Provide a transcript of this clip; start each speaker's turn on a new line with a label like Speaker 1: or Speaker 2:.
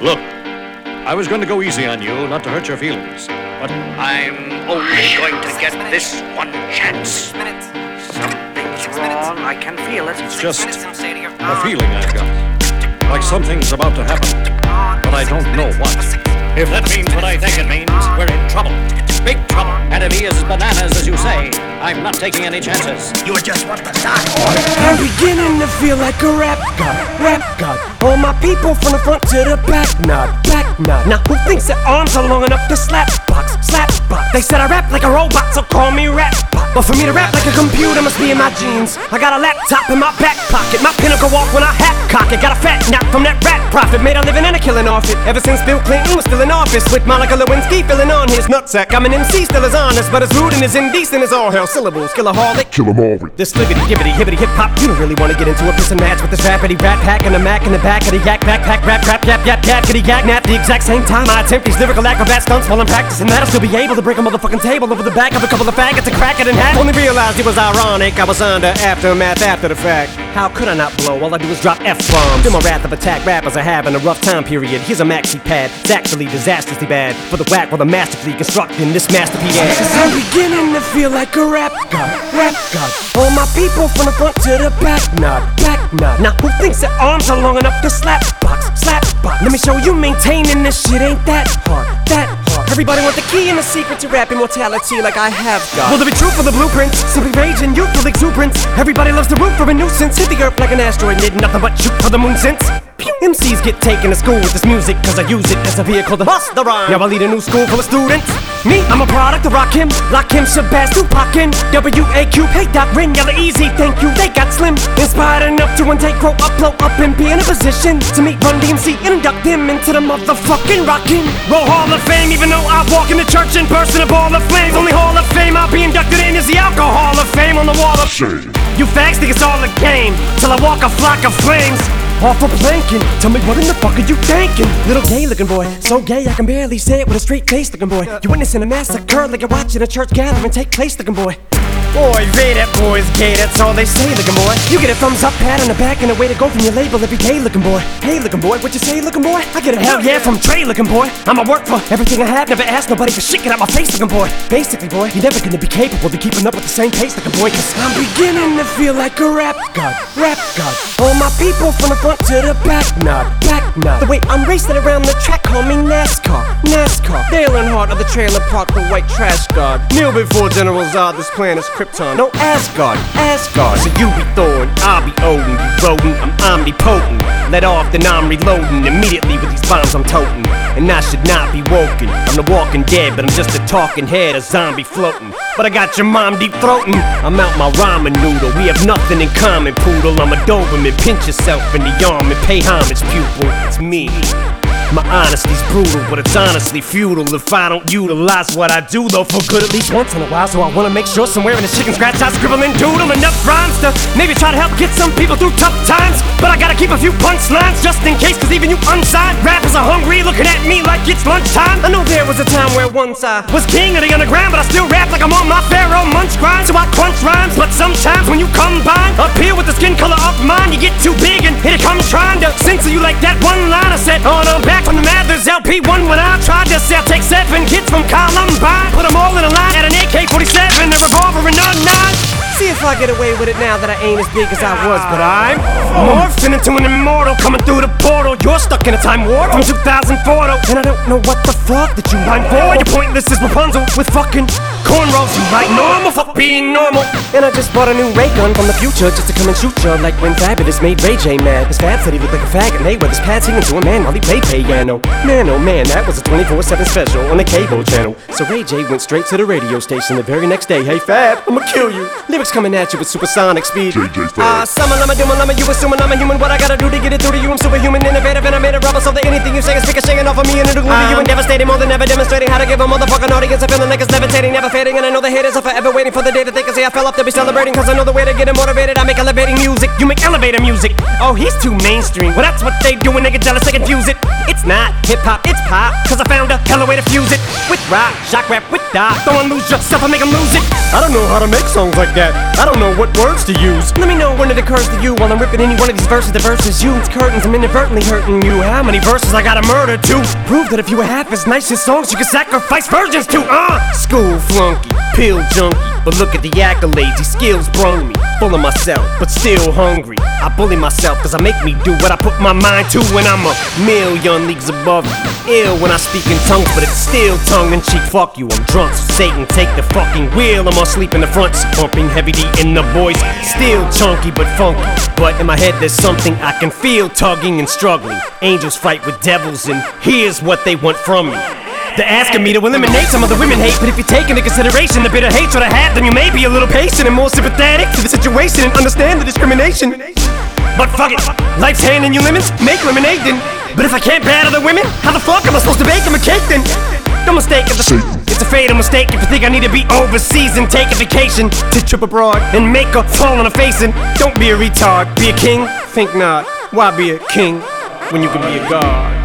Speaker 1: Look, I was going to go easy on you, not to hurt your feelings. But I'm only going to get this one chance. Something's wrong, I can feel it. It's just a feeling I've got. Like something's about to happen, but I don't know what. If that means what I think it means, we're in trouble. Big trouble. And if he is as bananas as you say, I'm not taking any chances. You just want the dark order.
Speaker 2: I'm beginning to feel like a rap god. All my people from the front to the back nod. Now who thinks their arms are long enough to slap box? They said I rap like a robot, so call me rap bot. But for me to rap like a computer must be in my genes. I got a laptop in my back pocket, my pinnacle walk when I hat cock it. Got a fat knock from that rat profit, made a living and a killing off it. Ever since Bill Clinton was still in office, with Monica Lewinsky filling on his nutsack. I'm an MC, still as honest, but as rude and as indecent as all hell. Syllables, killaholic, kill 'em all. This libbity, gibbity, hibbity, hip hop. You don't really wanna get into a piss and match with this rappity rat pack and a Mac in the back of the yak backpack, rap, crap, yap, kitty, yak, nap. The exact same time I attempt these lyrical acrobat stunts while I'm practicing that, I'll still be able to break a motherfucking table over the back of a couple of faggots and crack it in half. Only realized it was ironic, I was under aftermath after the fact. How could I not blow? All I do is drop F-bombs. Feel my wrath of attack rappers are having a rough time period. Here's a maxi pad, it's actually disastrously bad. For the whack while I'm masterfully constructing this masterpiece. Cause I'm beginning to feel like a rap god. All my people from the front to the back nod. Now who thinks their arms are long enough to slap box? Let me show you maintaining this shit ain't that hard. Everybody want the key and the secret to rap immortality like I have got. Will there be truth for the blueprints? Simply rage and youthful exuberance. Everybody loves the root for a nuisance. Hit the earth like an asteroid, did nothing but shoot for the moon since. MCs get taken to school with this music, cause I use it as a vehicle to bust the rhyme. Now I lead a new school full of students. Me, I'm a product of Rakim, Lakim, Shabazz, Tupac, and W.A.Q. Hey Doc, Rin, Yella Easy, thank you, they got slim. Inspired enough to one day grow up, blow up, and be in a position to meet Run DMC and induct them into the motherfucking Rockin' Roll Hall of Fame. Even though I walk in the church in person, a ball of flames. Only Hall of Fame I'll be inducted in is the Alcohol of Fame on the wall of shame. You fags think it's all a game, till I walk a flock of flames off a planking. Tell me what in the fuck are you thinking? Little gay looking boy, so gay I can barely say it with a straight face looking boy. You witnessing a massacre like you're watching a church gathering take place looking boy. Boy, they that boy's gay, that's all they say looking boy. You get a thumbs up, pat on the back, and a way to go from your label every day looking boy. Hey looking boy, what you say looking boy? I get a hell yeah from Trey looking boy. I'ma work for everything I have, never ask nobody for shit, get out my face looking boy. Basically boy, you're never gonna be capable of keeping up with the same pace looking boy. Cause I'm beginning to feel like a rap god. All my people from the front to the back nod. The way I'm racing around the track, call me NASCAR. Dale Earnhardt of the trailer park, the white trash god. Kneel before General Zod, this planet's Krypton. No Asgard. So you be Thor and I'll be Odin. You rodent, I'm omnipotent. Let off, then I'm reloading. Immediately with these bombs I'm toting. And I should not be woken. I'm the walking dead, but I'm just a talking head, a zombie floating. But I got your mom deep throating. I'm out my ramen noodle. We have nothing in common, poodle. I'm a Doberman. Pinch yourself in the arm and pay homage, pupil. It's me. My honesty's brutal, but it's honestly futile if I don't utilize what I do, though, for good at least once in a while. So I wanna make sure somewhere in the chicken scratch I scribble and doodle enough rhymes to maybe try to help get some people through tough times. But I gotta keep a few punchlines just in case, cause even you unsigned rappers are hungry, looking at me like it's lunchtime. I know there was a time where once I was king of the underground, but I still rap like I'm on my Pharaoh Munch grind. So I crunch rhymes, but sometimes when you combine up here with the skin color of mine, you get too big and here it comes trying to censor you like that one line I said on back from the Mathers LP1 when I tried to sell. Take 7 kids from Columbine, put them all in a line at an AK-47, a revolver and a 9. See if I get away with it now that I ain't as big as I was, but I'm morphing into an immortal coming through the portal. You're stuck in a time warp from 2004 though, and I don't know what the fuck that you rhyme for. You're pointless as Rapunzel with fucking cornrows. You like normal, fuck being normal. And I just bought a new ray gun from the future just to come and shoot you, like when Fabulous made Ray J mad. His Fab said he looked like a faggot, and Mayweather's pad singing to a man while he played piano. Man, oh man, that was a 24/7 special on the cable channel. So Ray J went straight to the radio station the very next day. Hey Fab, I'ma kill you. Lyrics coming at you with supersonic speed. Summer, you assuming I'm a human. What I gotta do to get it through to you? I'm superhuman, innovative, and I made a rubber so that anything you say is ricocheting off of me and it'll glue to you and devastating, more than ever demonstrating how to give a motherfucking audience a feeling like it's levitating, never fading. And I know the haters are forever waiting for the day that they can say I fell off to be celebrating, cause I know the way to get them motivated. I make elevating music, you make elevator music. Oh, he's too mainstream, well that's what they do when they get jealous, they confuse it. It's not hip-hop, it's pop, cause I found a hella way to fuse it. With rock, shock rap, with dot, don't lose yourself, I make them lose it. I don't know how to make songs like that, I don't know what words to use. Let me know when it occurs to you while I'm ripping any one of these verses. The verses you, it's curtains, I'm inadvertently hurting you. How many verses I gotta murder to prove that if you were half as nice as songs you could sacrifice virgins to? School flunky, pill junkie, but look at the accolades, these skills brung me. Full of myself, but still hungry. I bully myself cause I make me do what I put my mind to. When I'm a million leagues above you, ill when I speak in tongues, but it's still tongue in cheek. Fuck you, I'm drunk, so Satan take the fucking wheel. I'm asleep in the front seat, pumping heavy D in the boys. Still chunky but funky, but in my head there's something I can feel tugging and struggling. Angels fight with devils and here's what they want from me. They're asking me to eliminate some of the women hate, but if you take into consideration the bitter hatred I have, then you may be a little patient and more sympathetic to the situation and understand the discrimination. But fuck it, life's handing you lemons, make lemonade then. But if I can't battle the women, how the fuck am I supposed to bake them a cake then? No mistake, it's a fatal mistake if you think I need to be overseas and take a vacation to trip abroad and make a fall on a face. And don't be a retard, be a king? Think not, why be a king when you can be a god?